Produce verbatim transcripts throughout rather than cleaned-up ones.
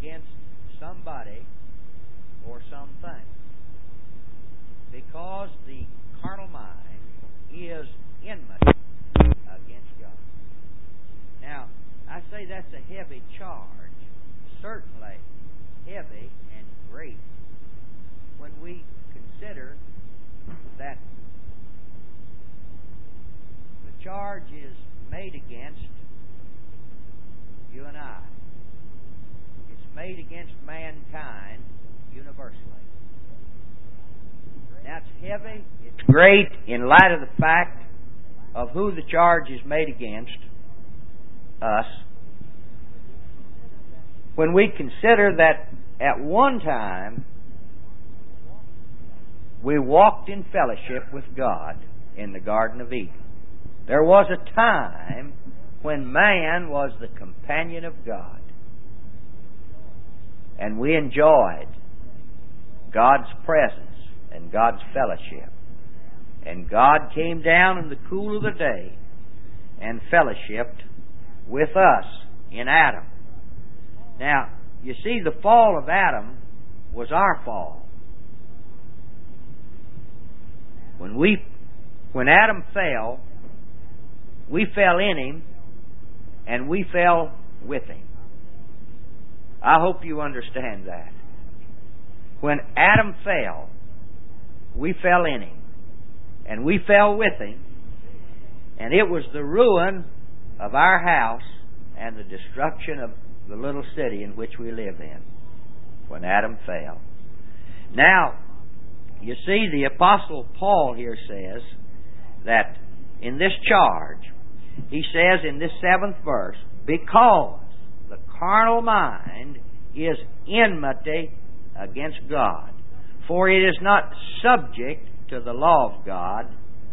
against somebody or something. Because the carnal mind is enmity against God. Now, I say that's a heavy charge, certainly heavy and great, when we consider that the charge is made against you and I. It's made against mankind universally. Now, it's heavy, it's great in light of the fact of who the charge is made against, us. When we consider that at one time we walked in fellowship with God in the Garden of Eden. There was a time when man was the companion of God. And we enjoyed God's presence and God's fellowship. And God came down in the cool of the day and fellowshipped with us in Adam. Now, you see, the fall of Adam was our fall. When we, when Adam fell, we fell in him, and we fell with him. I hope you understand that. When Adam fell, we fell in him, and we fell with him, and it was the ruin of our house and the destruction of the little city in which we live in when Adam fell. Now, you see, the Apostle Paul here says that in this charge, he says in this seventh verse, because the carnal mind is enmity against God, for it is not subject to the law of God,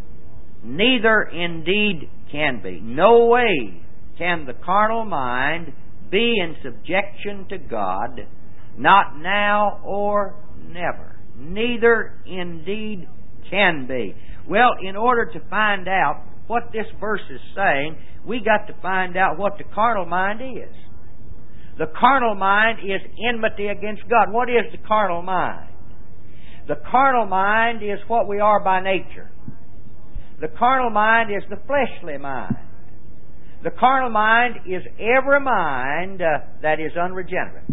neither indeed can be. No way can the carnal mind be in subjection to God, not now or never. Neither indeed can be. Well, in order to find out what this verse is saying, we got to find out what the carnal mind is. The carnal mind is enmity against God. What is the carnal mind? The carnal mind is what we are by nature. The carnal mind is the fleshly mind. The carnal mind is every mind uh, that is unregenerate.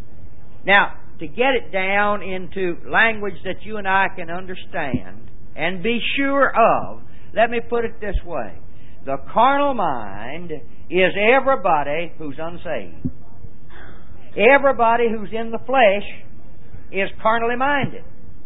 Now, to get it down into language that you and I can understand and be sure of, let me put it this way. The carnal mind is everybody who's unsaved. Everybody who's in the flesh is carnally minded.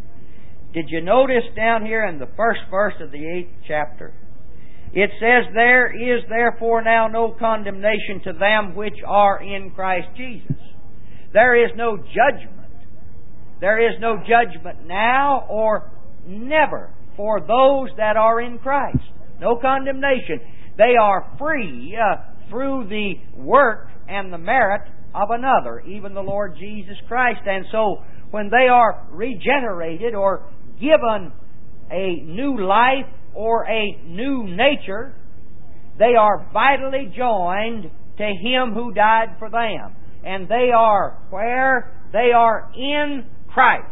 Did you notice down here in the first verse of the eighth chapter? It says, there is therefore now no condemnation to them which are in Christ Jesus. There is no judgment. There is no judgment now or never for those that are in Christ. No condemnation. They are free uh, through the work and the merit of another, even the Lord Jesus Christ. And so when they are regenerated or given a new life or a new nature, they are vitally joined to Him who died for them. And they are where? They are in Christ.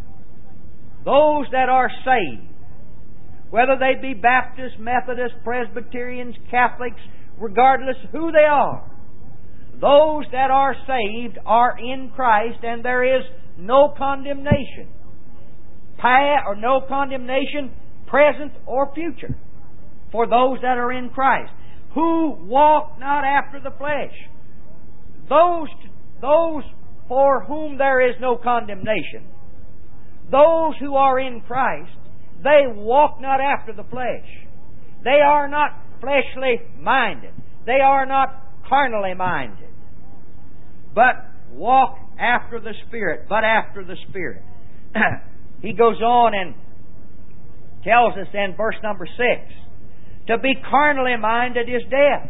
Those that are saved, whether they be Baptists, Methodists, Presbyterians, Catholics, regardless who they are, those that are saved are in Christ, and there is no condemnation. Past or no condemnation, present or future, for those that are in Christ, who walk not after the flesh. Those, those for whom there is no condemnation, those who are in Christ, they walk not after the flesh. They are not fleshly minded. They are not carnally minded. But walk after the Spirit, but after the Spirit. He goes on and tells us in verse number six, to be carnally minded is death.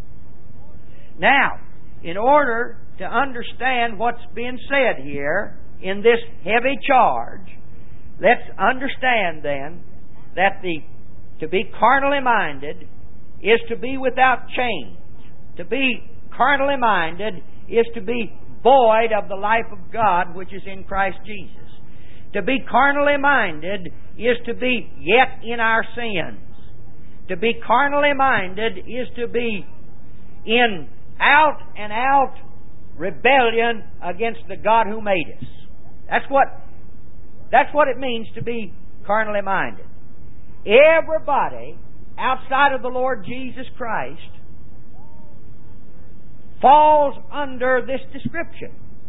Now, in order to understand what's being said here in this heavy charge, let's understand then that the to be carnally minded is to be without change. To be carnally minded is to be void of the life of God which is in Christ Jesus. To be carnally minded is to be yet in our sins. To be carnally minded is to be in out and out rebellion against the God who made us. That's what, that's what it means to be carnally minded. Everybody outside of the Lord Jesus Christ falls under this description.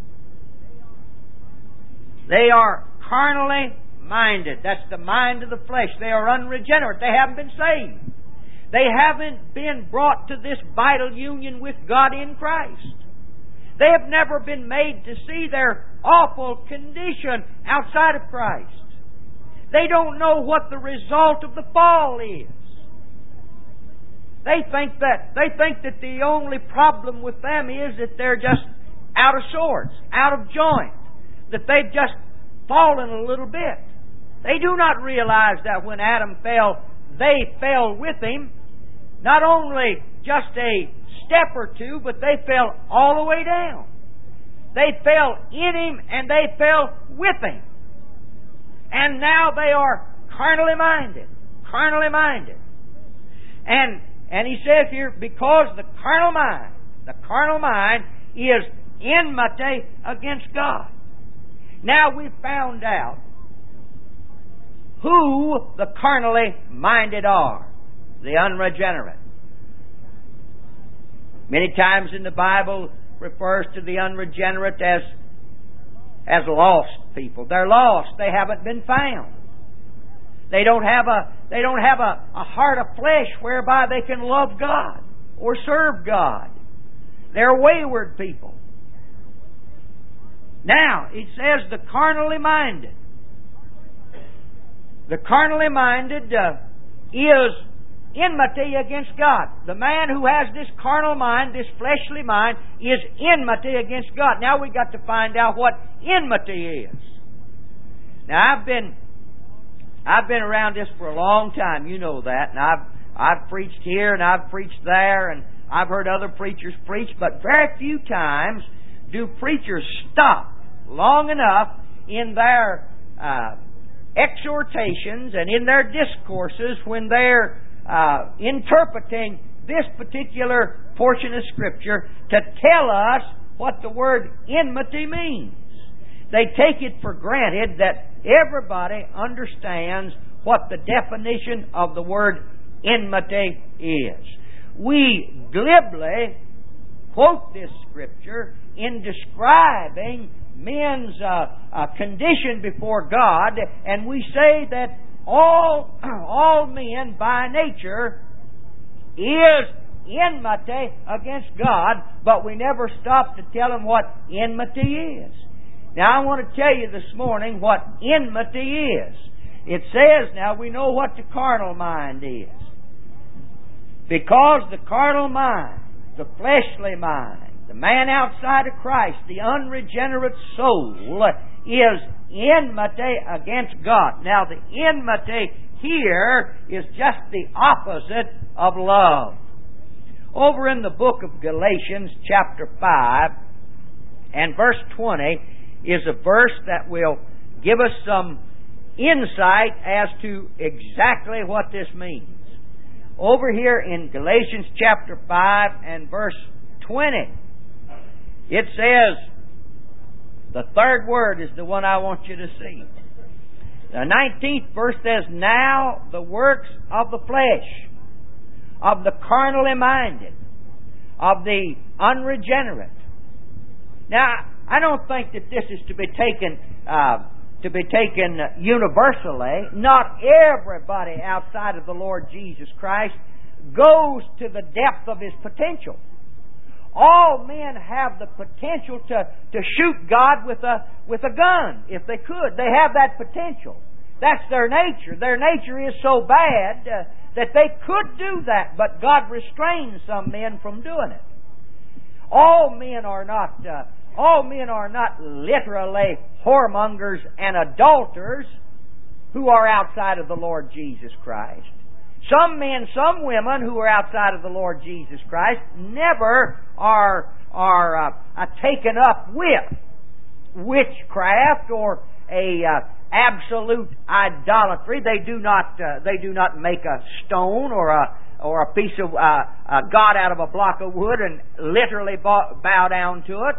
They are carnally minded. That's the mind of the flesh. They are unregenerate. They haven't been saved. They haven't been brought to this vital union with God in Christ. They have never been made to see their awful condition outside of Christ. They don't know what the result of the fall is. They think that they think that the only problem with them is that they're just out of sorts, out of joint, that they've just fallen a little bit. They do not realize that when Adam fell, they fell with him, not only just a step or two, but they fell all the way down. They fell in him and they fell with him. And now they are carnally minded. Carnally minded. And and he says here, because the carnal mind, the carnal mind is enmity against God. Now we've found out who the carnally minded are. The unregenerate. Many times in the Bible refers to the unregenerate as as lost people. They're lost. They haven't been found. They don't have a they don't have a, a heart of flesh whereby they can love God or serve God. They're wayward people. Now, it says the carnally minded. The carnally minded uh, is enmity against God. The man who has this carnal mind, this fleshly mind, is enmity against God. Now we've got to find out what enmity is. Now I've been I've been around this for a long time. You know that. And I've I've preached here and I've preached there and I've heard other preachers preach, but very few times do preachers stop long enough in their uh, exhortations and in their discourses when they're uh, interpreting this particular portion of Scripture to tell us what the word enmity means. They take it for granted that everybody understands what the definition of the word enmity is. We glibly quote this Scripture in describing men's uh, uh, condition before God, and we say that all all men by nature is enmity against God, but we never stop to tell them what enmity is. Now I want to tell you this morning what enmity is. It says now we know what the carnal mind is. Because the carnal mind, the fleshly mind, the man outside of Christ, the unregenerate soul, is enmity against God. Now the enmity here is just the opposite of love. Over in the book of Galatians chapter five and verse twenty is a verse that will give us some insight as to exactly what this means. Over here in Galatians chapter five and verse twenty, it says, the third word is the one I want you to see. The nineteenth verse says, now the works of the flesh, of the carnally minded, of the unregenerate. Now, I don't think that this is to be taken uh, to be taken universally. Not everybody outside of the Lord Jesus Christ goes to the depth of his potential. All men have the potential to, to shoot God with a with a gun, if they could. They have that potential. That's their nature. Their nature is so bad uh, that they could do that, but God restrains some men from doing it. All men are not uh, all men are not literally whoremongers and adulterers who are outside of the Lord Jesus Christ. Some men, some women who are outside of the Lord Jesus Christ never are are uh, uh, taken up with witchcraft or a uh, absolute idolatry. They do not uh, they do not make a stone or a or a piece of uh, uh, God out of a block of wood and literally bow, bow down to it.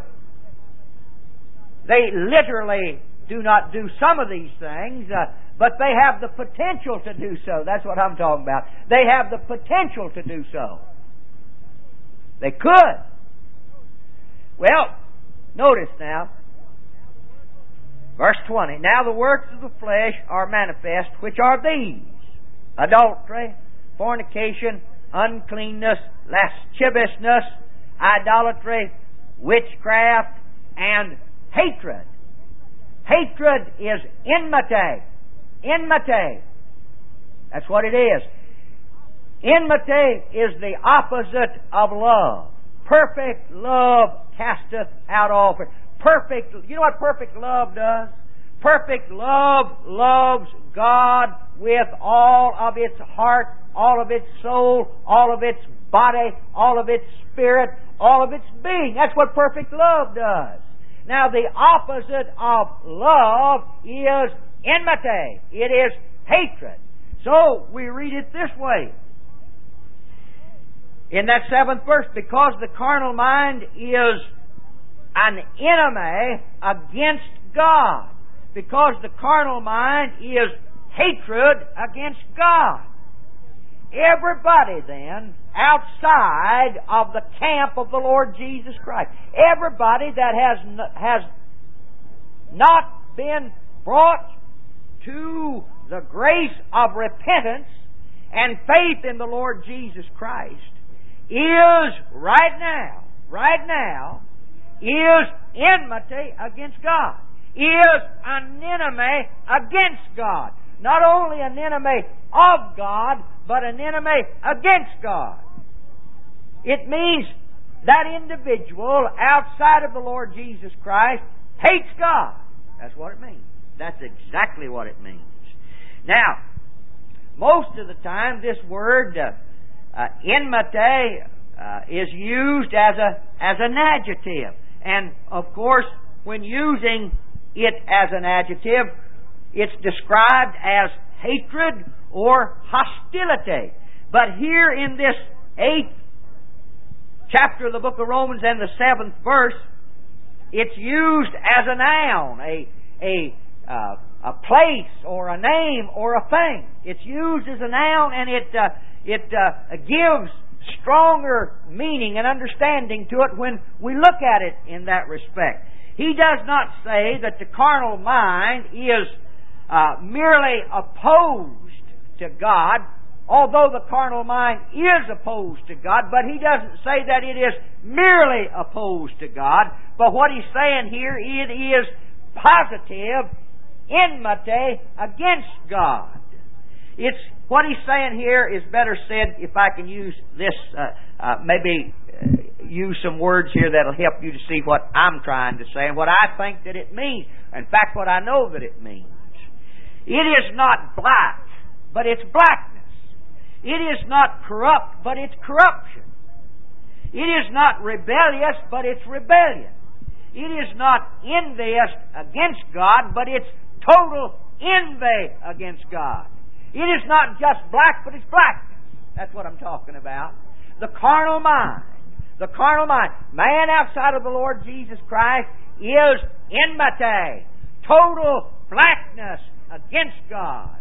They literally do not do some of these things, uh, but they have the potential to do so. That's what I'm talking about. They have the potential to do so. They could. Well, notice now, verse twenty. Now the works of the flesh are manifest, which are these: adultery, fornication, uncleanness, lasciviousness, idolatry, witchcraft, and hatred. Hatred is enmity. Enmity. That's what it is. Enmity is the opposite of love. Perfect love casteth out all fear. Perfect, you know what perfect love does? Perfect love loves God with all of its heart, all of its soul, all of its body, all of its spirit, all of its being. That's what perfect love does. Now, the opposite of love is enmity. It is hatred. So, we read it this way. In that seventh verse, because the carnal mind is an enemy against God. Because the carnal mind is hatred against God. Everybody then, outside of the camp of the Lord Jesus Christ, everybody that has n- has not been brought to the grace of repentance and faith in the Lord Jesus Christ is right now, right now, is enmity against God, is an enemy against God. Not only an enemy of God, but an enemy against God. It means that individual outside of the Lord Jesus Christ hates God. That's what it means. That's exactly what it means. Now, most of the time this word uh, uh, enmity uh, is used as a as an adjective. And of course, when using it as an adjective, it's described as hatred or hostility. But here in this eighth chapter of the book of Romans and the seventh verse, it's used as a noun, a a uh, a place or a name or a thing. It's used as a noun, and it uh, it uh, gives stronger meaning and understanding to it when we look at it in that respect. He does not say that the carnal mind is uh, merely opposed to God, although the carnal mind is opposed to God, but he doesn't say that it is merely opposed to God. But what he's saying here, it is positive enmity against God. It's what he's saying here is better said, if I can use this, uh, uh, maybe uh, use some words here that'll help you to see what I'm trying to say and what I think that it means. In fact, what I know that it means. It is not black, but it's blackness. It is not corrupt, but it's corruption. It is not rebellious, but it's rebellion. It is not envious against God, but it's total envy against God. It is not just black, but it's blackness. That's what I'm talking about. The carnal mind. The carnal mind. Man outside of the Lord Jesus Christ is enmity. Total blackness against God.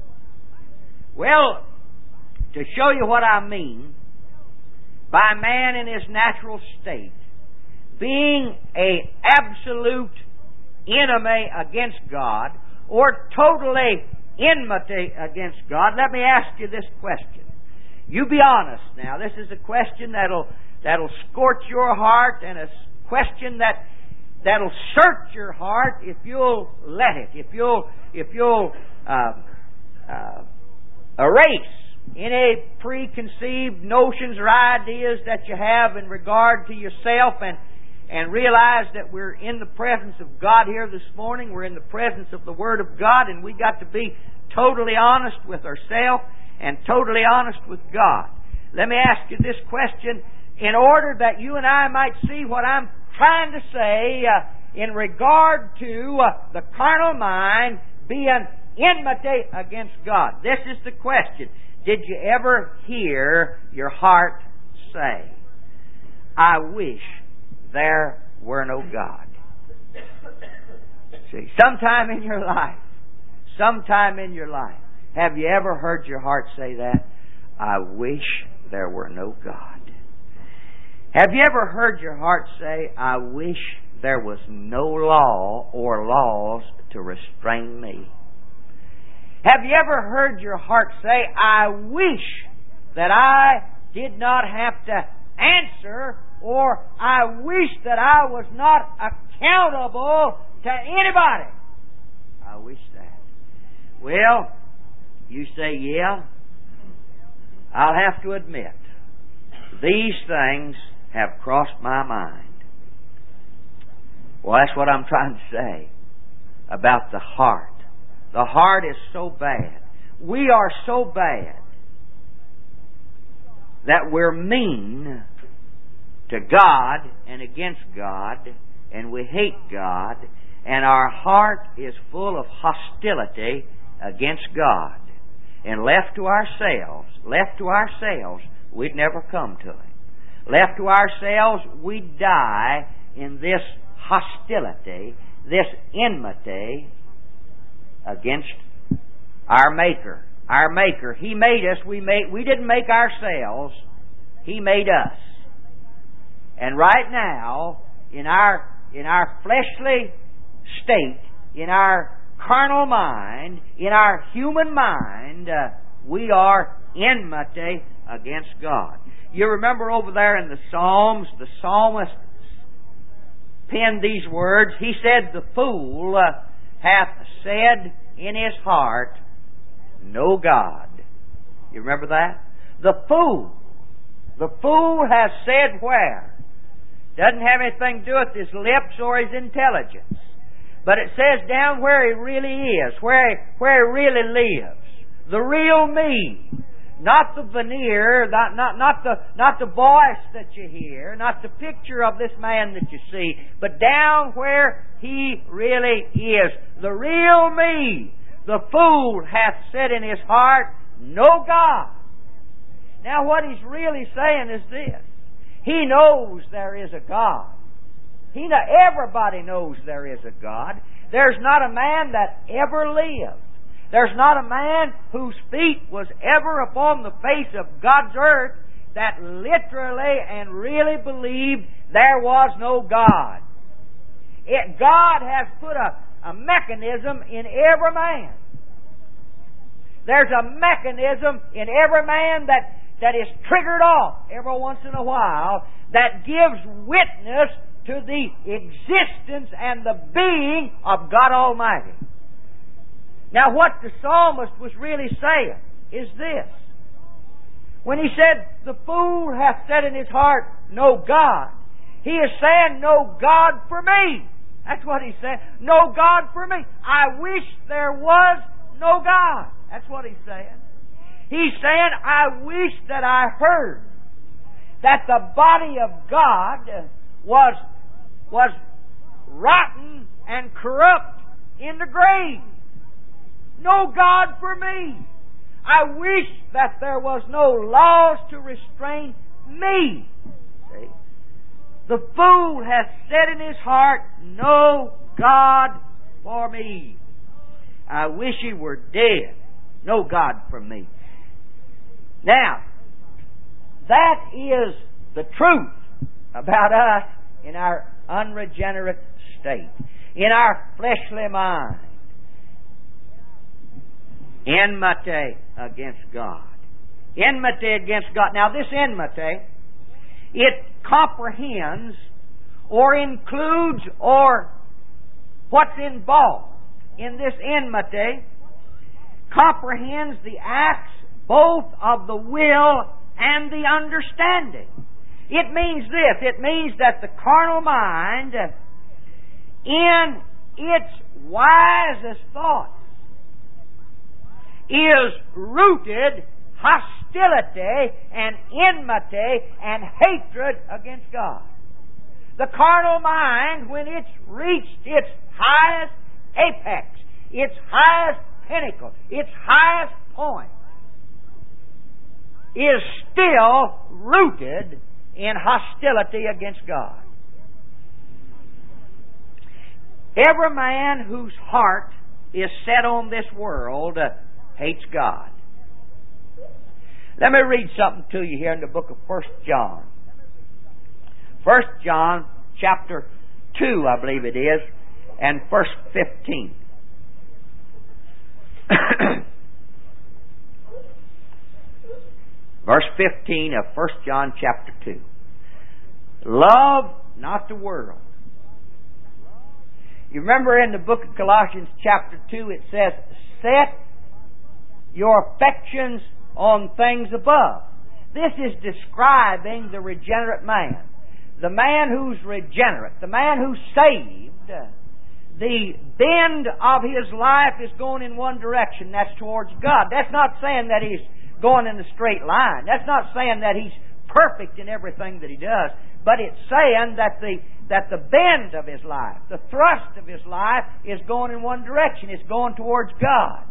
Well, to show you what I mean by man in his natural state being an absolute enemy against God or totally enmity against God, let me ask you this question. You be honest now. This is a question that'll that'll scorch your heart, and a question that that'll search your heart if you'll let it. If you'll if you'll uh, uh, erase any preconceived notions or ideas that you have in regard to yourself, and and realize that we're in the presence of God here this morning. We're in the presence of the Word of God, and we got to be totally honest with ourselves and totally honest with God. Let me ask you this question in order that you and I might see what I'm trying to say uh, in regard to uh, the carnal mind being enmity against God. This is the question. Did you ever hear your heart say, I wish there were no God? See, sometime in your life, sometime in your life, have you ever heard your heart say that? I wish there were no God. Have you ever heard your heart say, I wish there was no law or laws to restrain me? Have you ever heard your heart say, I wish that I did not have to answer, or I wish that I was not accountable to anybody? I wish that. Well, you say, yeah, I'll have to admit, these things have crossed my mind. Well, that's what I'm trying to say about the heart. The heart is so bad. We are so bad that we're mean to God and against God, and we hate God, and our heart is full of hostility against God. And left to ourselves, left to ourselves, we'd never come to Him. Left to ourselves, we'd die in this hostility, this enmity against our Maker. Our Maker. He made us. We made. We didn't make ourselves. He made us. And right now, in our in our fleshly state, in our carnal mind, in our human mind, uh, we are enmity against God. You remember over there in the Psalms, the psalmist penned these words. He said, the fool uh, hath said in his heart, no God. You remember that? The fool. The fool has said where? Doesn't have anything to do with his lips or his intelligence. But it says down where he really is, where he, where he really lives. The real me. Not the veneer, not, not, not, the, not the voice that you hear, not the picture of this man that you see, but down where he really is. The real me. The fool hath said in his heart, no God. Now what he's really saying is this. He knows there is a God. He know, everybody knows there is a God. There's not a man that ever lived. There's not a man whose feet was ever upon the face of God's earth that literally and really believed there was no God. It, God has put a, a mechanism in every man. There's a mechanism in every man that, that is triggered off every once in a while that gives witness to the existence and the being of God Almighty. Now what the psalmist was really saying is this. When he said, the fool hath said in his heart, no God, he is saying, no God for me. That's what he's saying. No God for me. I wish there was no God. That's what he's saying. He's saying, I wish that I heard that the body of God was, was rotten and corrupt in the grave. No God for me. I wish that there was no laws to restrain me. See? The fool hath said in his heart, no God for me. I wish he were dead. No God for me. Now, that is the truth about us in our unregenerate state, in our fleshly mind. Enmity against God. Enmity against God. Now this enmity, it comprehends or includes or what's involved in this enmity comprehends the acts both of the will and the understanding. It means this. It means that the carnal mind, in its wisest thoughts, is rooted hostility and enmity and hatred against God. The carnal mind, when it's reached its highest apex, its highest pinnacle, its highest point, is still rooted in hostility against God. Every man whose heart is set on this world uh, hates God. Let me read something to you here in the book of First John. First John chapter two, I believe it is, and verse fifteen. Verse fifteen of First John chapter two. Love not the world. You remember in the book of Colossians chapter two it says, set your affections on things above. This is describing the regenerate man. The man who's regenerate, the man who's saved. The bend of his life is going in one direction, that's towards God. That's not saying that he's going in a straight line. That's not saying that he's perfect in everything that he does. But it's saying that the that the bend of his life, the thrust of his life is going in one direction. It's going towards God.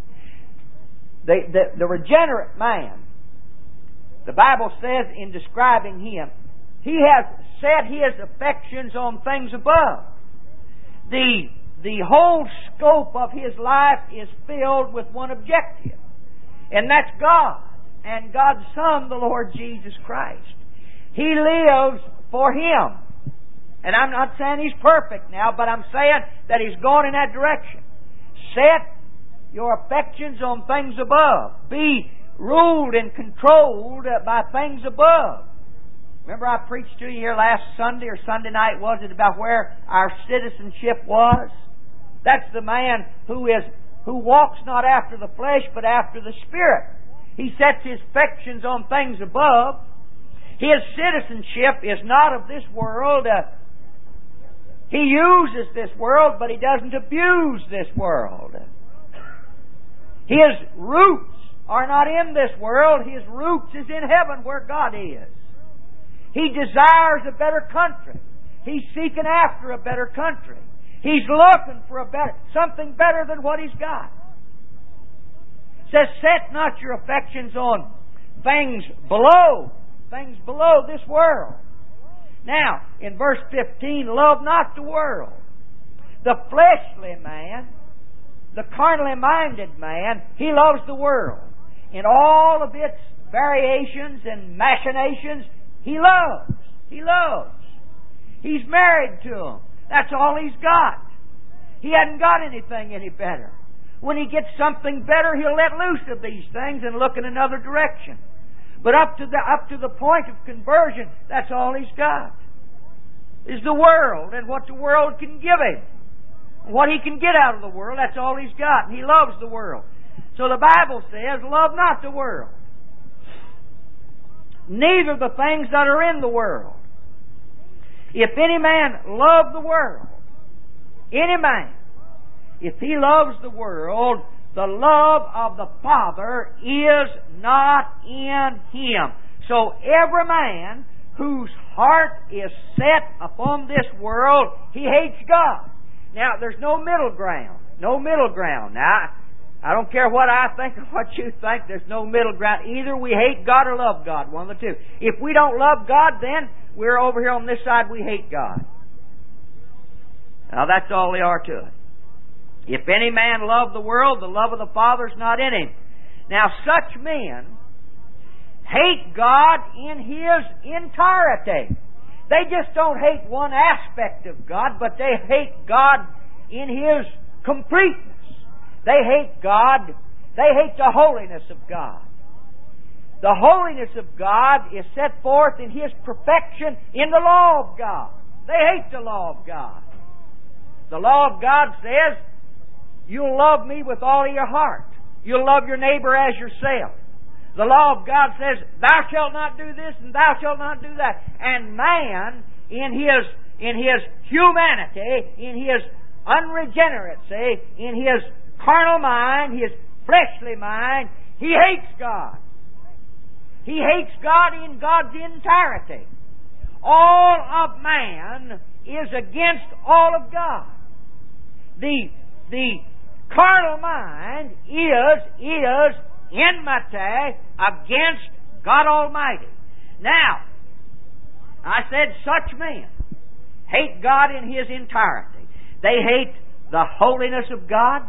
The, the, the regenerate man, the Bible says in describing him, he has set his affections on things above. The, the whole scope of his life is filled with one objective, and that's God and God's Son, the Lord Jesus Christ. He lives for Him. And I'm not saying he's perfect now, but I'm saying that he's going in that direction. Set your affections on things above. Be ruled and controlled by things above. Remember I preached to you here last Sunday or Sunday night, was it, about where our citizenship was? That's the man who is who walks not after the flesh, but after the Spirit. He sets his affections on things above. His citizenship is not of this world. Uh, he uses this world, but he doesn't abuse this world. His roots are not in this world. His roots is in heaven where God is. He desires a better country. He's seeking after a better country. He's looking for a better, something better than what he's got. It says, set not your affections on things below, things below this world. Now, in verse fifteen, love not the world. The fleshly man, the carnally minded man, he loves the world. In all of its variations and machinations, he loves. He loves. He's married to them. That's all he's got. He hasn't got anything any better. When he gets something better, he'll let loose of these things and look in another direction. But up to the up to the point of conversion, that's all he's got. Is the world and what the world can give him. What he can get out of the world, that's all he's got. And he loves the world. So the Bible says, love not the world. Neither the things that are in the world. If any man love the world, any man, if he loves the world, the love of the Father is not in him. So every man whose heart is set upon this world, he hates God. Now, there's no middle ground. No middle ground. Now, I don't care what I think or what you think. There's no middle ground. Either we hate God or love God. One of the two. If we don't love God, then we're over here on this side, we hate God. Now, that's all there are to it. If any man love the world, the love of the Father is not in him. Now, such men hate God in His entirety. They just don't hate one aspect of God, but they hate God in His completeness. They hate God. They hate the holiness of God. The holiness of God is set forth in His perfection in the law of God. They hate the law of God. The law of God says, you'll love me with all of your heart. You'll love your neighbor as yourself. The law of God says, thou shalt not do this and thou shalt not do that. And man, in his, in his humanity, in his unregeneracy, in his carnal mind, his fleshly mind, he hates God. He hates God in God's entirety. All of man is against all of God. The, the carnal mind is, is enmity against God Almighty. Now, I said such men hate God in His entirety. They hate the holiness of God.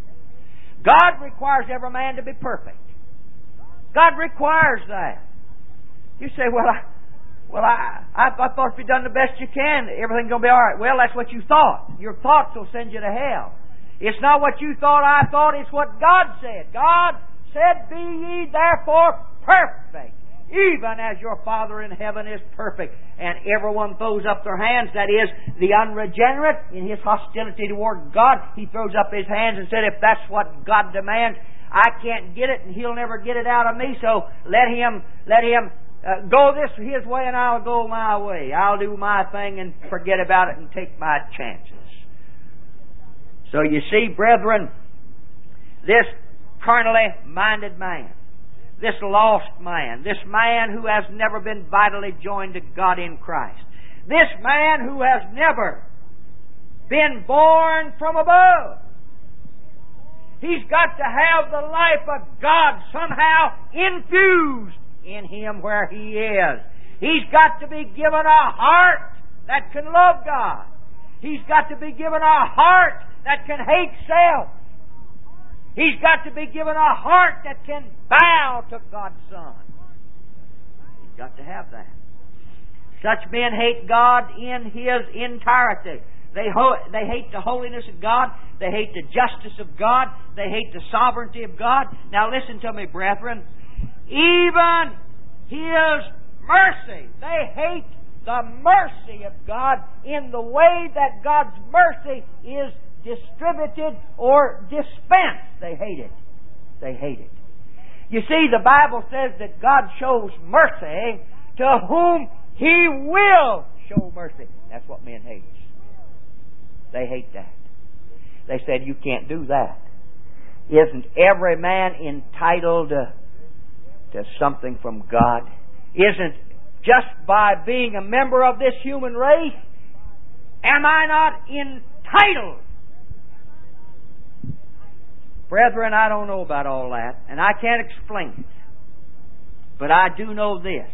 God requires every man to be perfect. God requires that. You say, well, I, well, I, I, I thought if you've done the best you can, everything's going to be all right. Well, that's what you thought. Your thoughts will send you to hell. It's not what you thought, I thought. It's what God said. God said, be ye therefore perfect, even as your Father in heaven is perfect. And everyone throws up their hands. That is, the unregenerate, in his hostility toward God, he throws up his hands and said, if that's what God demands, I can't get it, and He'll never get it out of me, so let Him, let Him uh, go this His way, and I'll go my way. I'll do my thing and forget about it and take my chances. So you see, brethren, this carnally minded man, this lost man, this man who has never been vitally joined to God in Christ, this man who has never been born from above, he's got to have the life of God somehow infused in him where he is. He's got to be given a heart that can love God. He's got to be given a heart that can hate self. He's got to be given a heart that can bow to God's Son. He's got to have that. Such men hate God in His entirety. They, ho- they hate the holiness of God. They hate the justice of God. They hate the sovereignty of God. Now listen to me, brethren. Even His mercy. They hate the mercy of God in the way that God's mercy is distributed or dispensed. They hate it. They hate it. You see, the Bible says that God shows mercy to whom He will show mercy. That's what men hate. They hate that. They said, you can't do that. Isn't every man entitled to, to something from God? Isn't just by being a member of this human race, am I not entitled? Brethren, I don't know about all that, and I can't explain it. But I do know this,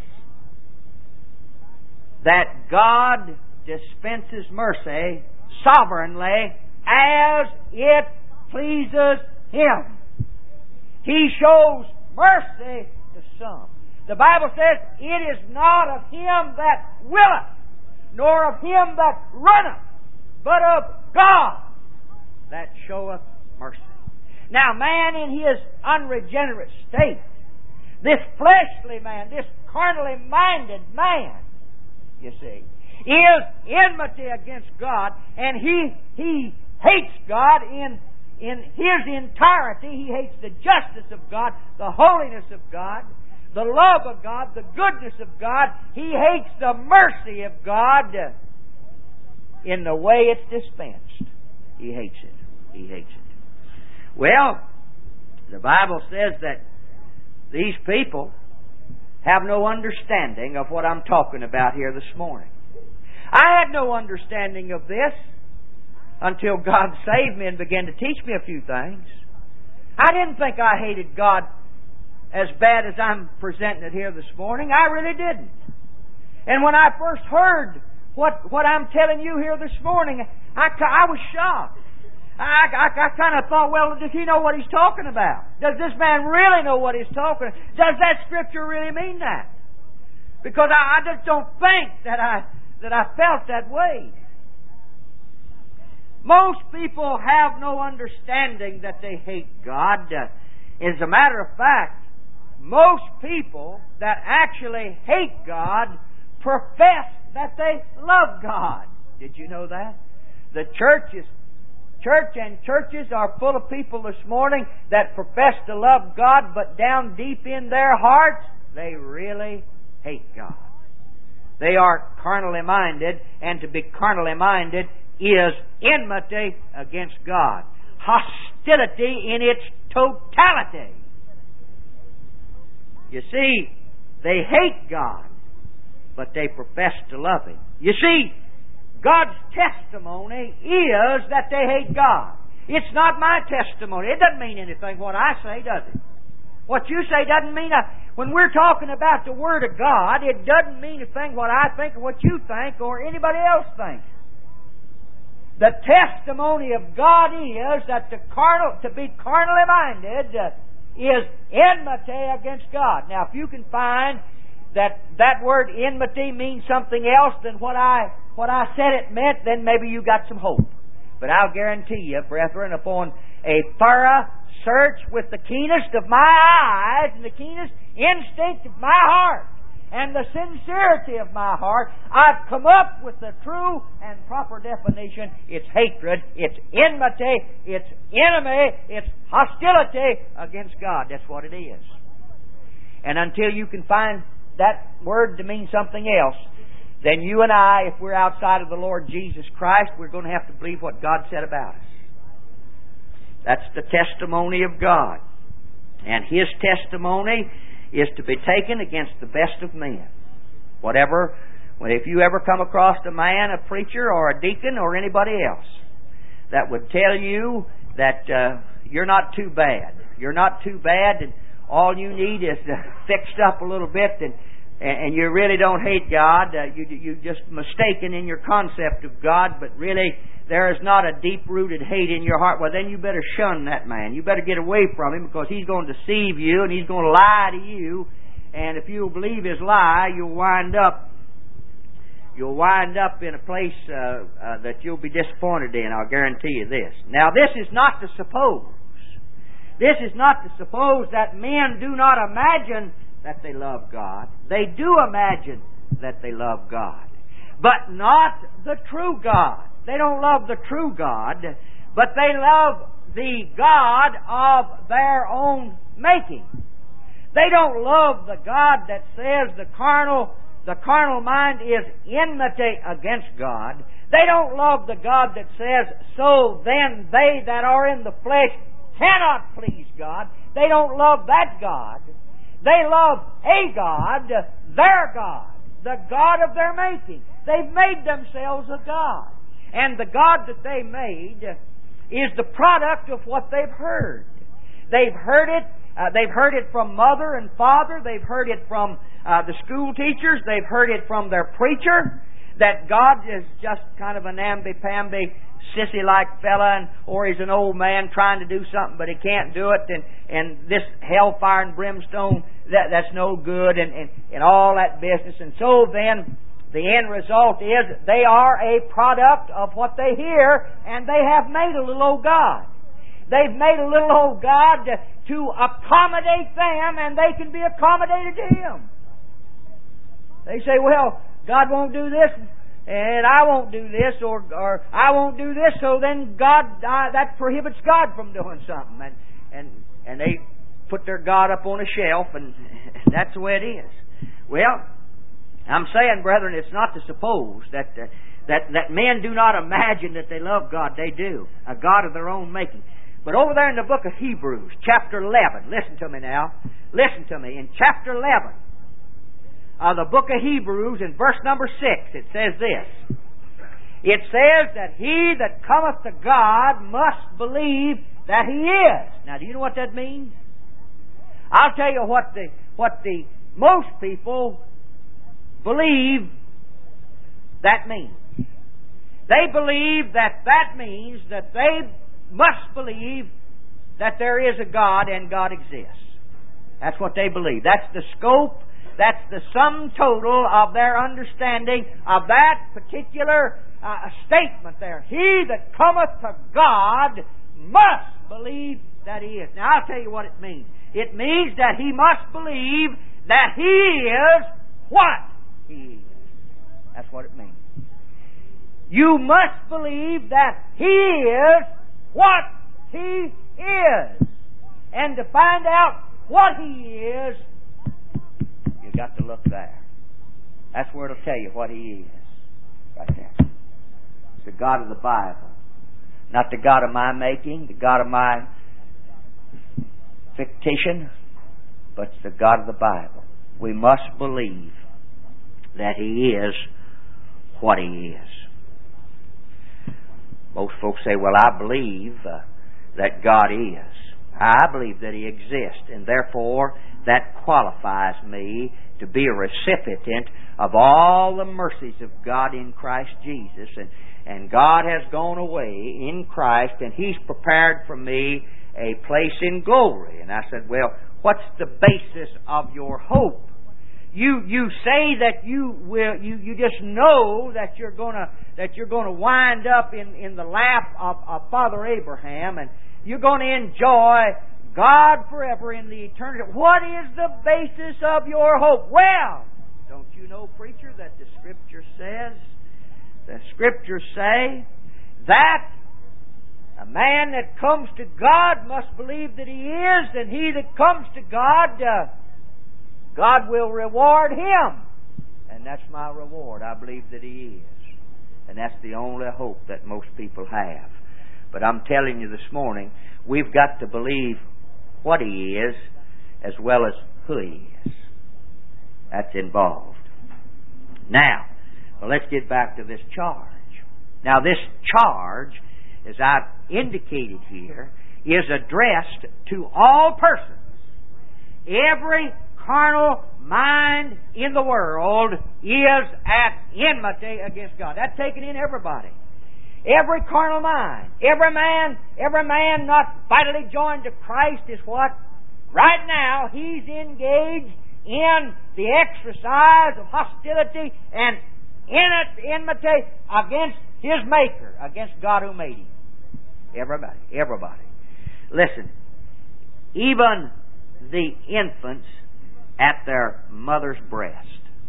that God dispenses mercy sovereignly as it pleases Him. He shows mercy to some. The Bible says, it is not of him that willeth, nor of him that runneth, but of God that showeth mercy. Now, man in his unregenerate state, this fleshly man, this carnally minded man, you see, is enmity against God, and he he hates God in, in His entirety. He hates the justice of God, the holiness of God, the love of God, the goodness of God. He hates the mercy of God in the way it's dispensed. He hates it. He hates it. Well, the Bible says that these people have no understanding of what I'm talking about here this morning. I had no understanding of this until God saved me and began to teach me a few things. I didn't think I hated God as bad as I'm presenting it here this morning. I really didn't. And when I first heard what, what I'm telling you here this morning, I, I was shocked. I, I, I kind of thought, well, does he know what he's talking about? Does this man really know what he's talking about? Does that Scripture really mean that? Because I, I just don't think that I that I felt that way. Most people have no understanding that they hate God. Uh, as a matter of fact, most people that actually hate God profess that they love God. Did you know that? The churches, church and churches are full of people this morning that profess to love God, but down deep in their hearts, they really hate God. They are carnally minded, and to be carnally minded is enmity against God. Hostility in its totality. You see, They hate God, but they profess to love Him. You see, God's testimony is that they hate God. It's not my testimony. It doesn't mean anything what I say, does it? What you say doesn't mean... A, when we're talking about the Word of God, it doesn't mean anything what I think or what you think or anybody else thinks. The testimony of God is that the carnal, to be carnally minded uh, is enmity against God. Now, if you can find that that word enmity means something else than what I what I said it meant, then maybe you got some hope. But I'll guarantee you, brethren, upon a thorough search with the keenest of my eyes and the keenest instinct of my heart and the sincerity of my heart, I've come up with the true and proper definition. It's hatred, it's enmity, it's enemy, it's hostility against God. That's what it is. And until you can find that word to mean something else, then you and I, if we're outside of the Lord Jesus Christ, we're going to have to believe what God said about us. That's the testimony of God. And His testimony is to be taken against the best of men. Whatever, if you ever come across a man, a preacher, or a deacon, or anybody else that would tell you that uh, you're not too bad, you're not too bad, and all you need is uh, fixed up a little bit, and and you really don't hate God, uh, you, you're just mistaken in your concept of God, but really there is not a deep-rooted hate in your heart, well, then you better shun that man. You better get away from him, because he's going to deceive you and he's going to lie to you. And if you'll believe his lie, you'll wind up you'll wind up in a place uh, uh, that you'll be disappointed in. I'll guarantee you this. Now, this is not to suppose. This is not to suppose that men do not imagine that they love God. They do imagine that they love God, but not the true God. They don't love the true God, but they love the God of their own making. They don't love the God that says the carnal, the carnal mind is enmity against God. They don't love the God that says, so then they that are in the flesh cannot please God. They don't love that God. They love a God, their God, the God of their making. They've made themselves a God. And the God that they made is the product of what they've heard. They've heard it. Uh, they've heard it from mother and father. They've heard it from uh, the school teachers. They've heard it from their preacher. That God is just kind of a namby-pamby, sissy-like fella, and, or he's an old man trying to do something, but he can't do it. And, and this hellfire and brimstone, that, that's no good, and, and, and all that business. And so then, the end result is they are a product of what they hear, and they have made a little old God. They've made a little old God to, to accommodate them, and they can be accommodated to Him. They say, well, God won't do this, and I won't do this, or or I won't do this, so then God, uh, that prohibits God from doing something. And, and, and they put their God up on a shelf, and that's the way it is. Well, I'm saying, brethren, it's not to suppose that, uh, that, that men do not imagine that they love God. They do. A God of their own making. But over there in the book of Hebrews, chapter eleven, listen to me now. Listen to me. In chapter eleven of the book of Hebrews, in verse number six, it says this. It says that he that cometh to God must believe that He is. Now, do you know what that means? I'll tell you what the what the most people believe that means. They believe that that means that they must believe that there is a God and God exists. That's what they believe. That's the scope, that's the sum total of their understanding of that particular uh, statement there. He that cometh to God must believe that He is. Now, I'll tell you what it means. It means that he must believe that He is what He is. That's what it means. You must believe that He is what He is. And to find out what He is, you got to look there. That's where it'll tell you what He is. Right there. It's the God of the Bible. Not the God of my making, the God of my fictition, but it's the God of the Bible. we must believe that He is what He is. Most folks say, well, I believe uh, that God is. I believe that He exists, and therefore that qualifies me to be a recipient of all the mercies of God in Christ Jesus. And, and God has gone away in Christ, and He's prepared for me a place in glory. And I said, well, what's the basis of your hope? You you say that you will you, you just know that you're gonna that you're gonna wind up in, in the lap of, of Father Abraham, and you're gonna enjoy God forever in the eternity. What is the basis of your hope? Well, don't you know, preacher, that the Scripture says, the Scriptures say that a man that comes to God must believe that He is, and he that comes to God, uh, God will reward him. And that's my reward. I believe that He is. And that's the only hope that most people have. But I'm telling you this morning, we've got to believe what He is as well as who He is. That's involved. Now, well, let's get back to this charge. Now, this charge, as I've indicated here, is addressed to all persons. Every carnal mind in the world is at enmity against God. That's taken in everybody. Every carnal mind. Every man, every man not vitally joined to Christ is what? Right now, he's engaged in the exercise of hostility and enmity against his Maker, against God who made him. Everybody, everybody. Listen, even the infants at their mother's breast.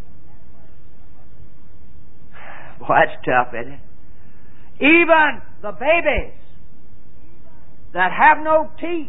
Boy, that's tough, isn't it? Even the babies that have no teeth,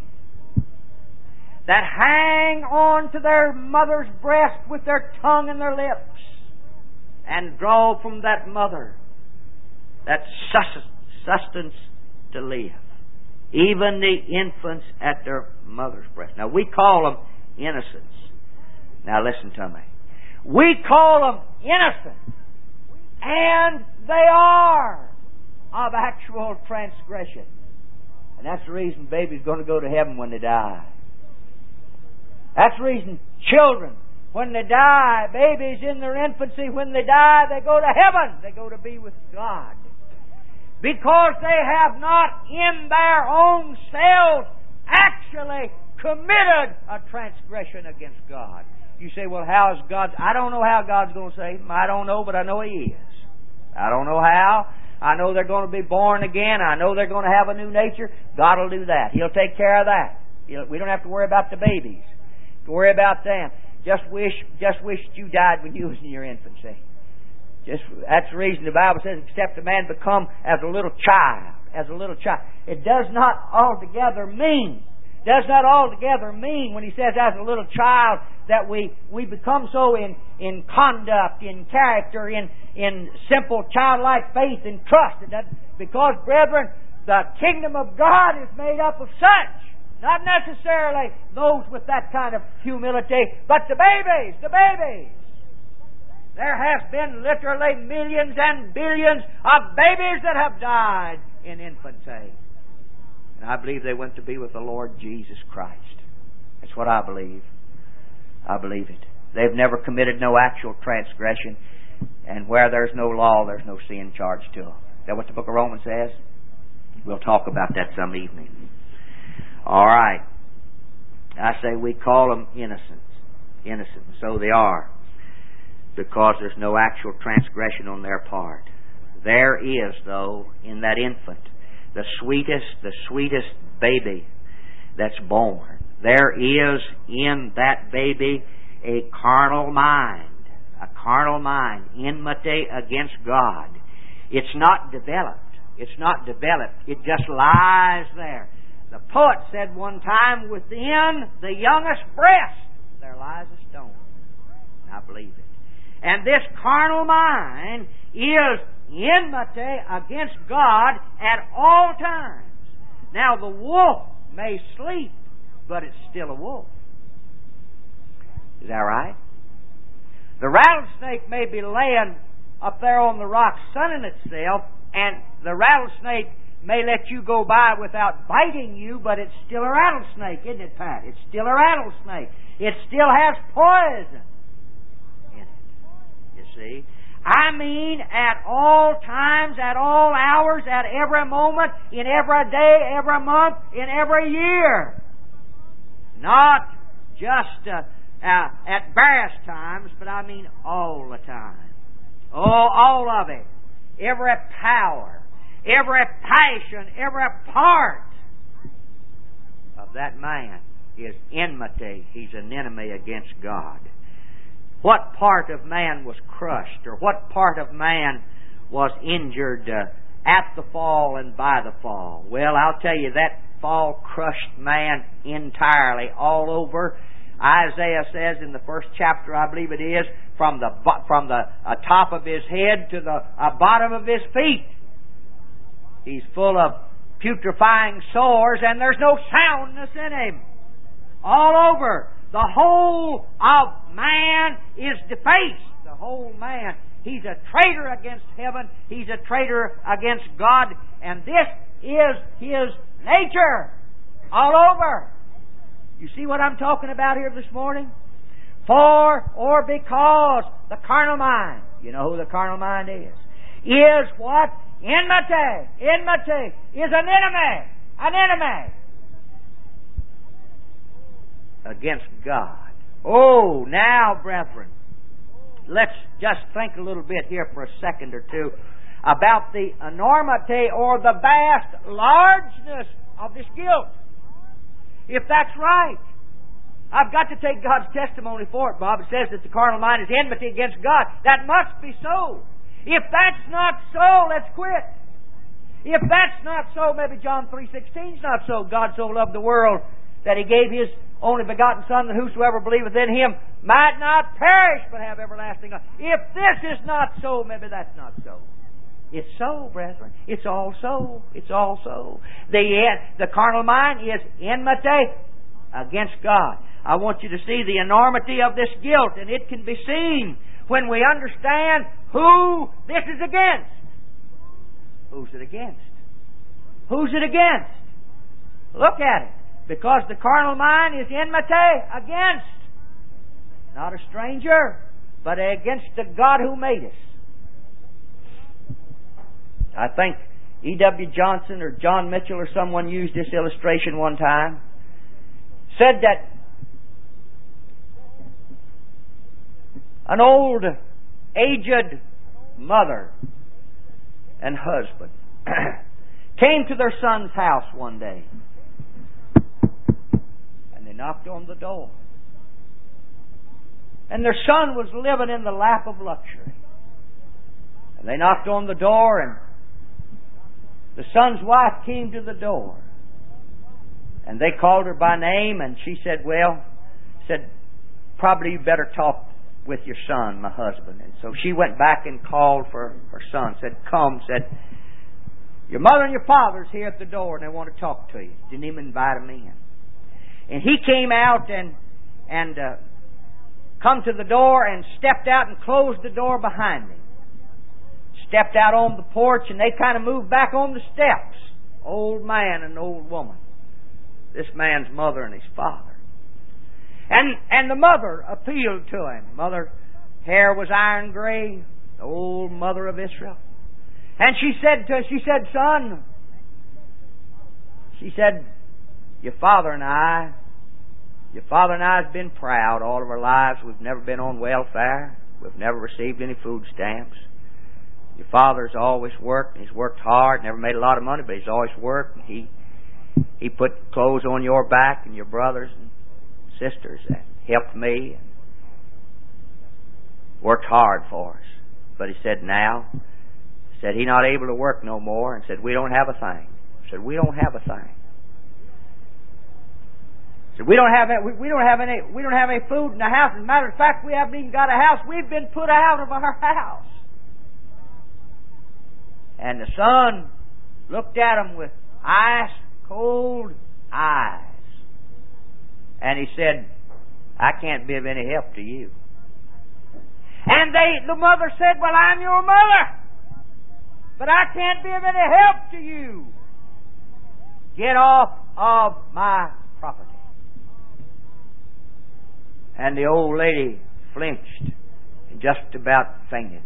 that hang on to their mother's breast with their tongue and their lips and draw from that mother that sustenance to live. Even the infants at their mother's breast. Now, we call them innocents. Now, listen to me. We call them innocent, and they are of actual transgression. And that's the reason babies are going to go to heaven when they die. That's the reason children, when they die, babies in their infancy, when they die, they go to heaven. They go to be with God. Because they have not in their own selves actually committed a transgression against God. You say, well, how is God? I don't know how God's going to save them. I don't know, but I know He is. I don't know how. I know they're going to be born again. I know they're going to have a new nature. God will do that. He'll take care of that. He'll, we don't have to worry about the babies. To worry about them. Just wish, just wish you died when you was in your infancy. Just that's the reason the Bible says, except a man become as a little child, as a little child. It does not altogether mean, does not altogether mean when he says as a little child that we, we become so in, in conduct, in character, in, in simple childlike faith and trust. That because, brethren, the kingdom of God is made up of such. Not necessarily those with that kind of humility, but the babies, the babies. There has been literally millions and billions of babies that have died in infancy. And I believe they went to be with the Lord Jesus Christ. That's what I believe. I believe it. They've never committed no actual transgression. And where there's no law, there's no sin charged to them. Is that what the book of Romans says? We'll talk about that some evening. All right. I say we call them innocents. Innocent. So they are. Because there's no actual transgression on their part. There is, though, in that infant, the sweetest, the sweetest baby that's born. There is in that baby a carnal mind. A carnal mind. Enmity against God. It's not developed. It's not developed. It just lies there. The poet said one time, within the youngest breast there lies a stone. And I believe it. And this carnal mind is enmity against God at all times. Now the wolf may sleep, but it's still a wolf. Is that right? The rattlesnake may be laying up there on the rock sunning itself, and the rattlesnake may let you go by without biting you, but it's still a rattlesnake, isn't it, Pat? It's still a rattlesnake. It still has poison in it, you see. I mean, at all times, at all hours, at every moment, in every day, every month, in every year. Not just uh, uh, at various times, but I mean all the time. Oh, all of it. Every power, every passion, every part of that man is enmity. He's an enemy against God. What part of man was crushed, or what part of man was injured uh, at the fall and by the fall? Well, I'll tell you, that fall crushed man entirely, all over. Isaiah says in the first chapter, I believe it is, from the from the uh, top of his head to the uh, bottom of his feet, he's full of putrefying sores, and there's no soundness in him. All over. The whole of man is defaced. The whole man. He's a traitor against heaven. He's a traitor against God. And this is his nature. All over. You see what I'm talking about here this morning? For or because the carnal mind, you know who the carnal mind is, is what? Enmity. Enmity is an enemy. An enemy against God. Oh, now, brethren, let's just think a little bit here for a second or two about the enormity or the vast largeness of this guilt. If that's right, I've got to take God's testimony for it, Bob. It says that the carnal mind is enmity against God. That must be so. If that's not so, let's quit. If that's not so, maybe John three sixteen is not so. God so loved the world that He gave His only begotten Son, that whosoever believeth in Him might not perish, but have everlasting life. If this is not so, maybe that's not so. It's so, brethren. It's all so. It's all so. The, the carnal mind is enmity against God. I want you to see the enormity of this guilt, and it can be seen when we understand who this is against. Who's it against? Who's it against? Look at it. Because the carnal mind is enmity against, not a stranger, but against the God who made us. I think E W Johnson or John Mitchell or someone used this illustration one time. Said that an old, aged mother and husband came to their son's house one day. And they knocked on the door. And their son was living in the lap of luxury. And they knocked on the door, and the son's wife came to the door. And they called her by name, and she said, well, said, probably you better talk with your son, my husband. And so she went back and called for her son. Said, come, said, your mother and your father's here at the door, and they want to talk to you. Didn't even invite them in. And he came out and and uh, come to the door and stepped out and closed the door behind me. Stepped out on the porch, and they kind of moved back on the steps. Old man and old woman. This man's mother and his father. And and the mother appealed to him. Mother, hair was iron gray, the old mother of Israel. And she said to she said, son, she said, your father and I, your father and I have been proud all of our lives. We've never been on welfare. We've never received any food stamps. Your father's always worked, and he's worked hard, never made a lot of money, but he's always worked. And he he put clothes on your back and your brothers and sisters, and helped me, and worked hard for us. But he said now, he said he's not able to work no more, and said we don't have a thing. He said we don't have a thing. So we don't have we, we don't have any we don't have any food in the house. As a matter of fact, we haven't even got a house. We've been put out of our house. And the son looked at him with ice cold eyes, and he said, "I can't be of any help to you." And they, the mother said, well, I'm your mother, but I can't be of any help to you. Get off of my property. And the old lady flinched and just about fainted.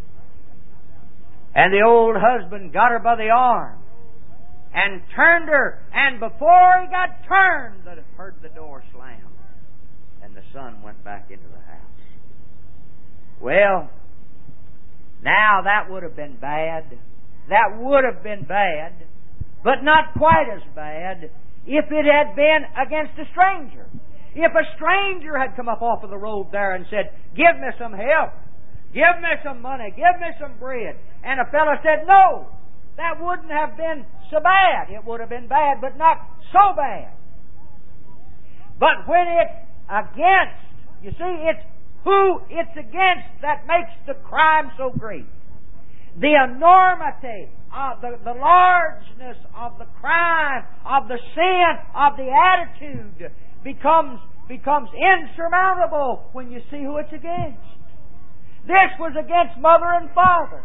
And the old husband got her by the arm and turned her, and before he got turned, they heard the door slam, and the son went back into the house. Well, now that would have been bad. That would have been bad, but not quite as bad if it had been against a stranger. If a stranger had come up off of the road there and said, give me some help, give me some money, give me some bread, and a fellow said no, that wouldn't have been so bad. It would have been bad, but not so bad. But when it's against, you see, it's who it's against that makes the crime so great. The enormity, of the, the largeness of the crime, of the sin, of the attitude becomes, becomes insurmountable when you see who it's against. This was against mother and father.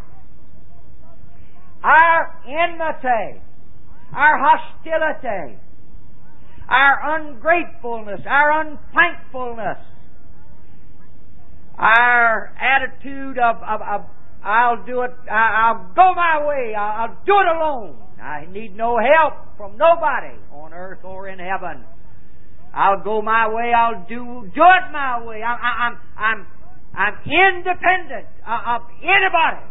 Our enmity, our hostility, our ungratefulness, our unthankfulness, our attitude of, of, of I'll do it, I'll go my way, I'll do it alone. I need no help from nobody on earth or in heaven. I'll go my way, I'll do, do it my way. I, I, I'm, I'm, I'm independent of anybody.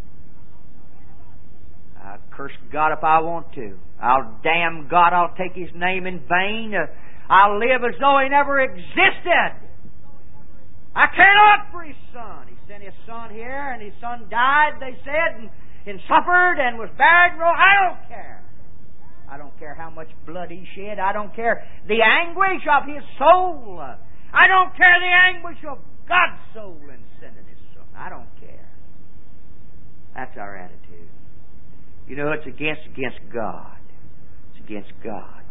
I'll curse God if I want to. I'll damn God, I'll take His name in vain. I'll live as though He never existed. I care not for His Son. He sent His Son here, and His Son died, they said, and, and suffered, and was buried. No, I don't care. I don't care how much blood He shed. I don't care the anguish of His soul. I don't care the anguish of God's soul in sending His Son. I don't care. That's our attitude. You know, it's against against God. It's against God.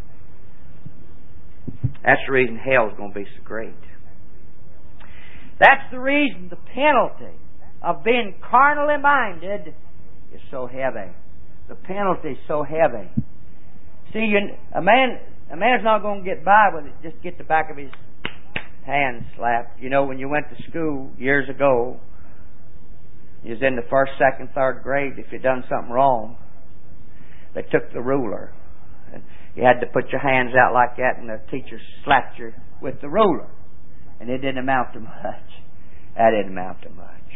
That's the reason hell's going to be so great. That's the reason the penalty of being carnally minded is so heavy. The penalty is so heavy. See, you, a man, a man's not going to get by with it. Just get the back of his hand slapped. You know, when you went to school years ago, you was in the first, second, third grade. If you done something wrong, they took the ruler, and you had to put your hands out like that, and the teacher slapped you with the ruler. And it didn't amount to much. That didn't amount to much.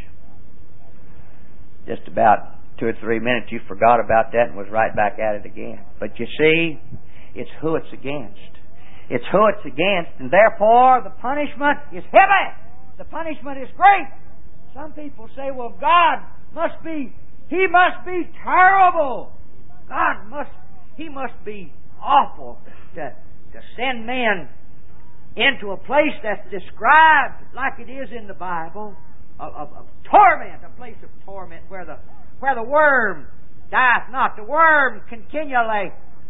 Just about two or three minutes you forgot about that and was right back at it again. But you see, it's who it's against. It's who it's against, and therefore the punishment is heavy. The punishment is great. Some people say, well, God must be, He must be terrible. God must, He must be awful to, to send men into a place that's described like it is in the Bible, of, of, of torment, a place of torment where the where the worm dieth not. The worm continually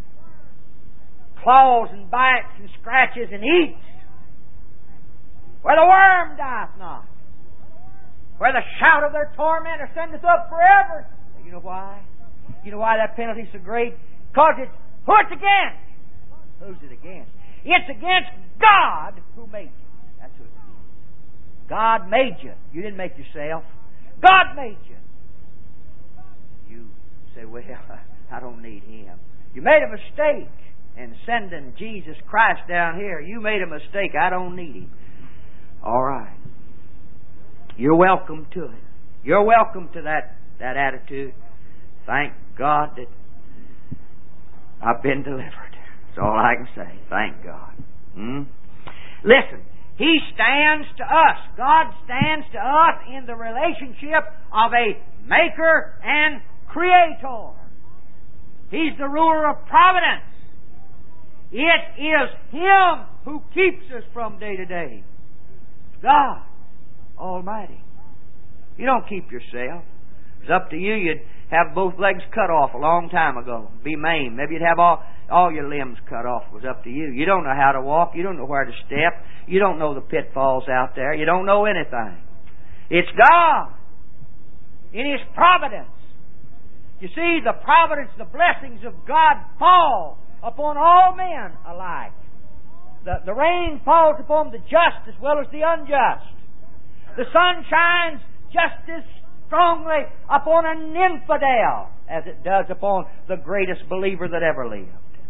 claws and bites and scratches and eats. Where the worm dieth not. Where the shout of their tormentor sendeth up forever. You know why? You know why that penalty is so great? Because it's who it's against. Who's it against? It's against God who made you. That's who it is. God made you. You didn't make yourself. God made you. You say, well, I don't need Him. You made a mistake in sending Jesus Christ down here. You made a mistake. I don't need Him. All right. You're welcome to it. You're welcome to that, that attitude. Thank God that I've been delivered. That's all I can say. Thank God. Hmm? Listen, He stands to us. God stands to us in the relationship of a Maker and Creator. He's the ruler of providence. It is Him who keeps us from day to day. God Almighty. You don't keep yourself. If it's up to you, you'd have both legs cut off a long time ago. Be maimed. Maybe you'd have all, all your limbs cut off. It was up to you. You don't know how to walk. You don't know where to step. You don't know the pitfalls out there. You don't know anything. It's God in His providence. You see, the providence, the blessings of God fall upon all men alike. The, the rain falls upon the just as well as the unjust. The sun shines just as strongly upon an infidel as it does upon the greatest believer that ever lived.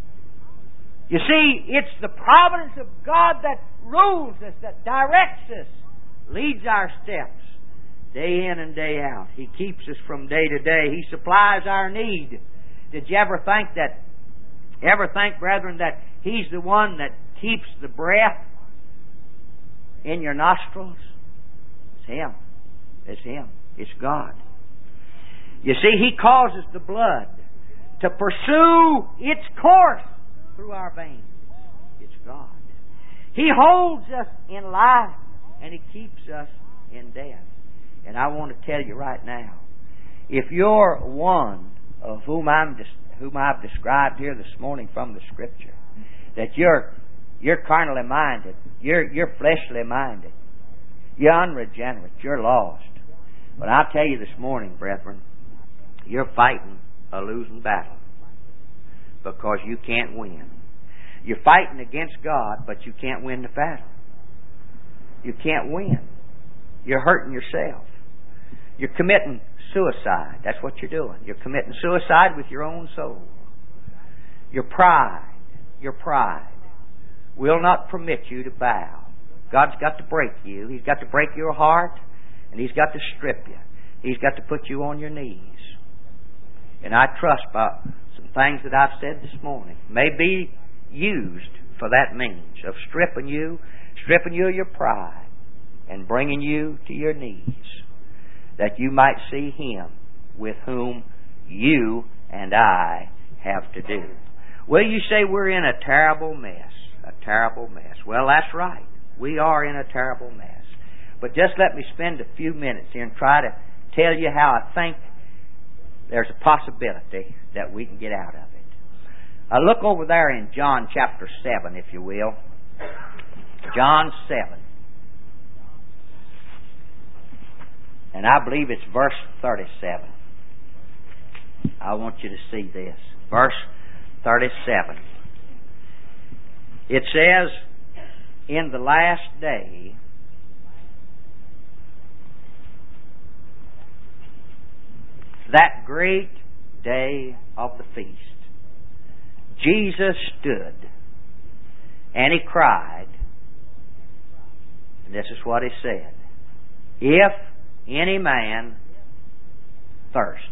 You see, it's the providence of God that rules us, that directs us, leads our steps day in and day out. He keeps us from day to day. He supplies our need. Did you ever think that, ever think, brethren, that He's the one that keeps the breath in your nostrils? It's Him. It's Him. It's God. You see, He causes the blood to pursue its course through our veins. It's God. He holds us in life and He keeps us in death. And I want to tell you right now, if you're one of whom I'm whom I've described here this morning from the Scripture, that you're you're carnally minded, you're you're fleshly minded, you're unregenerate, you're lost. But I'll tell you this morning, brethren, you're fighting a losing battle because you can't win. You're fighting against God, but you can't win the battle. You can't win. You're hurting yourself. You're committing suicide. That's what you're doing. You're committing suicide with your own soul. Your pride, your pride will not permit you to bow. God's got to break you. He's got to break your heart, and He's got to strip you. He's got to put you on your knees. And I trust by some things that I've said this morning may be used for that means of stripping you, stripping you of your pride, and bringing you to your knees, that you might see Him with whom you and I have to do. Well, you say we're in a terrible mess. A terrible mess. Well, that's right. We are in a terrible mess. But just let me spend a few minutes here and try to tell you how I think there's a possibility that we can get out of it. Uh, look over there in John chapter seven, if you will. John seven. And I believe it's verse thirty-seven. I want you to see this. Verse thirty-seven. It says, in the last day, that great day of the feast, Jesus stood and He cried, and this is what He said, if any man thirst,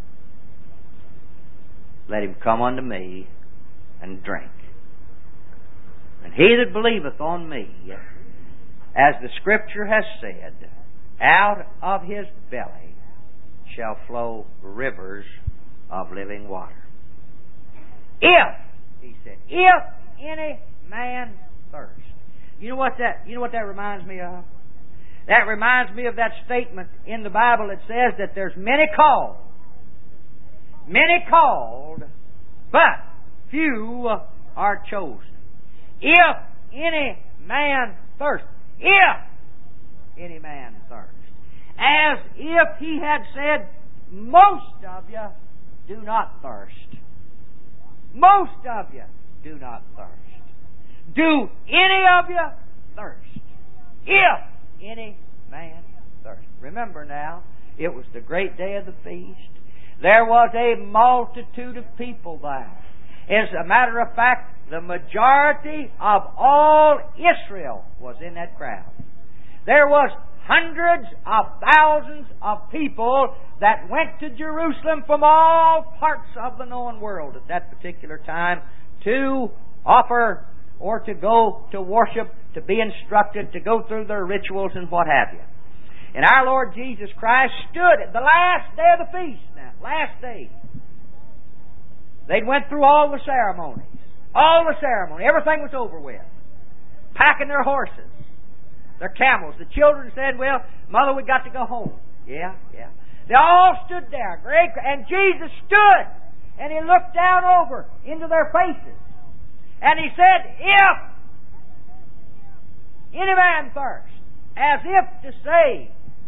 let him come unto me and drink. And he that believeth on me, as the Scripture has said, out of his belly shall flow rivers of living water. If, He said, if any man thirst. You know what that, you know what that reminds me of? That reminds me of that statement in the Bible that says that there's many called. Many called, but few are chosen. If any man thirst. If any man thirst. As if He had said, most of you do not thirst. Most of you do not thirst. Do any of you thirst? If any man thirst. Remember now, it was the great day of the feast. There was a multitude of people there. As a matter of fact, the majority of all Israel was in that crowd. There was hundreds of thousands of people that went to Jerusalem from all parts of the known world at that particular time to offer or to go to worship, to be instructed, to go through their rituals and what have you. And our Lord Jesus Christ stood at the last day of the feast now, last day. They went through all the ceremonies. All the ceremony. Everything was over with. Packing their horses, their camels. The children said, well, Mother, we got to go home. Yeah, yeah. They all stood there. Great, and Jesus stood and He looked down over into their faces. And He said, if any man thirst, as if to say,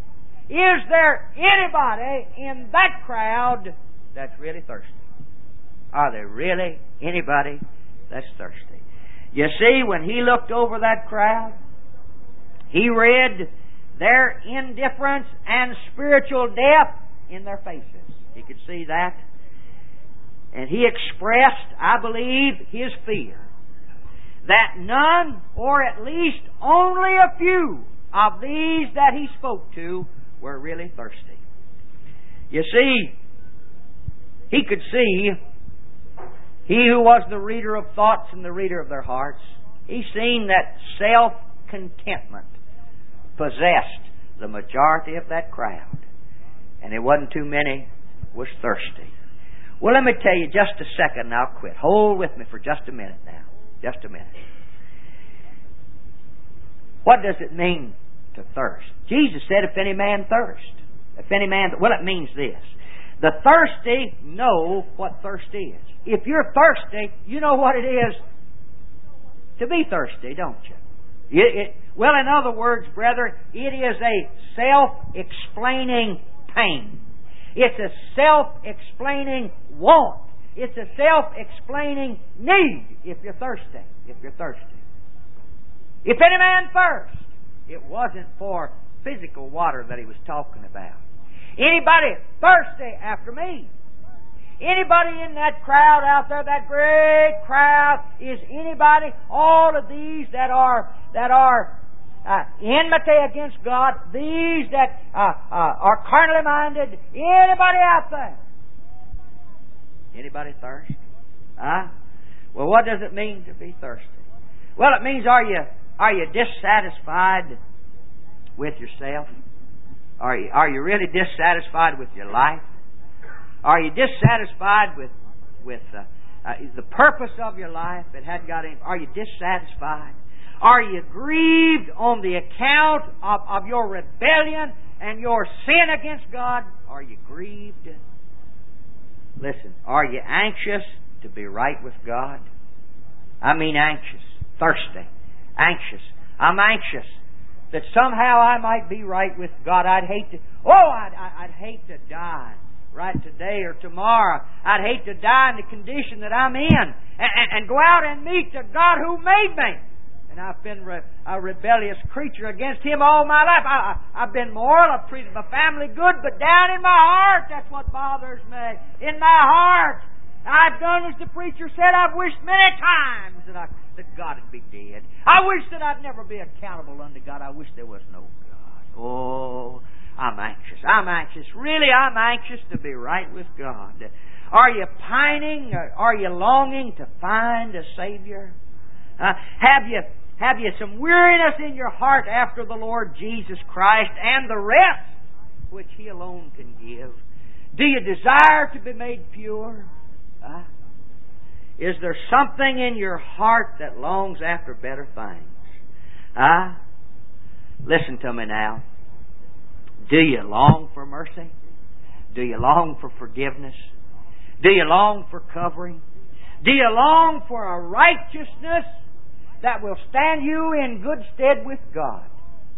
is there anybody in that crowd that's really thirsty? Are there really anybody that's thirsty? You see, when he looked over that crowd, he read their indifference and spiritual depth in their faces. He could see that. And he expressed, I believe, his fear that none, or at least only a few, of these that he spoke to were really thirsty. You see, he could see, he who was the reader of thoughts and the reader of their hearts, he seen that self-contentment possessed the majority of that crowd. And it wasn't too many was thirsty. Well, let me tell you just a second and I'll quit. Hold with me for just a minute now. Just a minute. What does it mean to thirst? Jesus said, if any man thirst. If any man... Well, it means this. The thirsty know what thirst is. If you're thirsty, you know what it is to be thirsty, don't you? It, it, well, in other words, brethren, it is a self-explaining pain. It's a self-explaining want. It's a self-explaining need if you're thirsty. If you're thirsty. If any man thirst, it wasn't for physical water that he was talking about. Anybody thirsty after me? Anybody in that crowd out there, that great crowd, is anybody, all of these that are that are uh, enmity against God, these that uh, uh, are carnally minded, anybody out there? Anybody thirst? Huh? Well, what does it mean to be thirsty? Well, it means are you are you dissatisfied with yourself? Are you are you really dissatisfied with your life? Are you dissatisfied with with uh, uh, the purpose of your life? It hadn't got any. Are you dissatisfied? Are you grieved on the account of, of your rebellion and your sin against God? Are you grieved? Listen, are you anxious to be right with God? I mean anxious, thirsty, anxious. I'm anxious that somehow I might be right with God. I'd hate to, oh, I'd, I'd hate to die right today or tomorrow. I'd hate to die in the condition that I'm in and, and, and go out and meet the God who made me. And I've been re, a rebellious creature against Him all my life. I, I, I've been moral. I've treated my family good. But down in my heart, that's what bothers me. In my heart, I've done as the preacher said. I've wished many times that, I, that God would be dead. I wish that I'd never be accountable unto God. I wish there was no God. Oh, I'm anxious. I'm anxious. Really, I'm anxious to be right with God. Are you pining? Are you longing to find a Savior? Uh, have you have you some weariness in your heart after the Lord Jesus Christ and the rest which He alone can give? Do you desire to be made pure? Uh, is there something in your heart that longs after better things? Uh, listen to me now. Do you long for mercy? Do you long for forgiveness? Do you long for covering? Do you long for a righteousness that will stand you in good stead with God?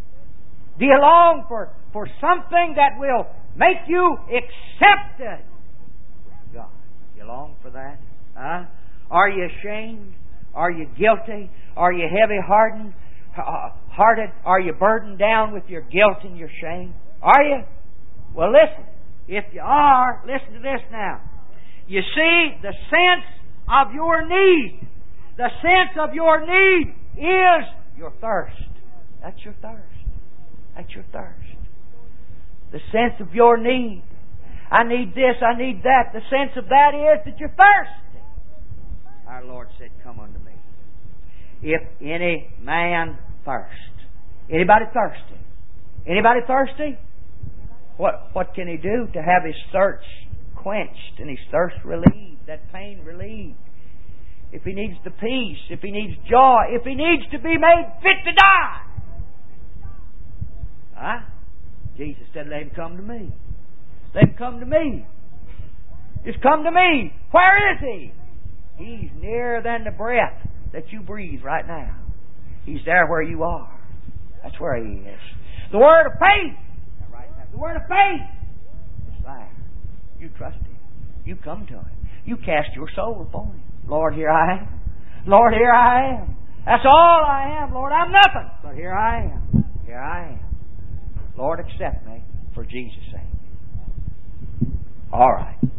Do you long for, for something that will make you accepted with God? You long for that? Huh? Are you ashamed? Are you guilty? Are you heavy-hearted? Uh, hearted? Are you burdened down with your guilt and your shame? Are you? Well, listen. If you are, listen to this now. You see, the sense of your need, the sense of your need is your thirst. That's your thirst. That's your thirst. The sense of your need. I need this, I need that. The sense of that is that you're thirsty. Our Lord said, come unto me. If any man thirst. Anybody thirsty? Anybody thirsty? What, what can he do to have his thirst quenched and his thirst relieved, that pain relieved? If he needs the peace, if he needs joy, if he needs to be made fit to die. Huh? Jesus said, let him come to me. Let him come to me. Just come to me. Where is He? He's nearer than the breath that you breathe right now. He's there where you are. That's where He is. The word of faith. The The word of faith is there. You trust Him. You come to Him. You cast your soul upon Him. Lord, here I am. Lord, here I am. That's all I am, Lord. I'm nothing. But here I am. Here I am. Lord, accept me for Jesus' sake. All right.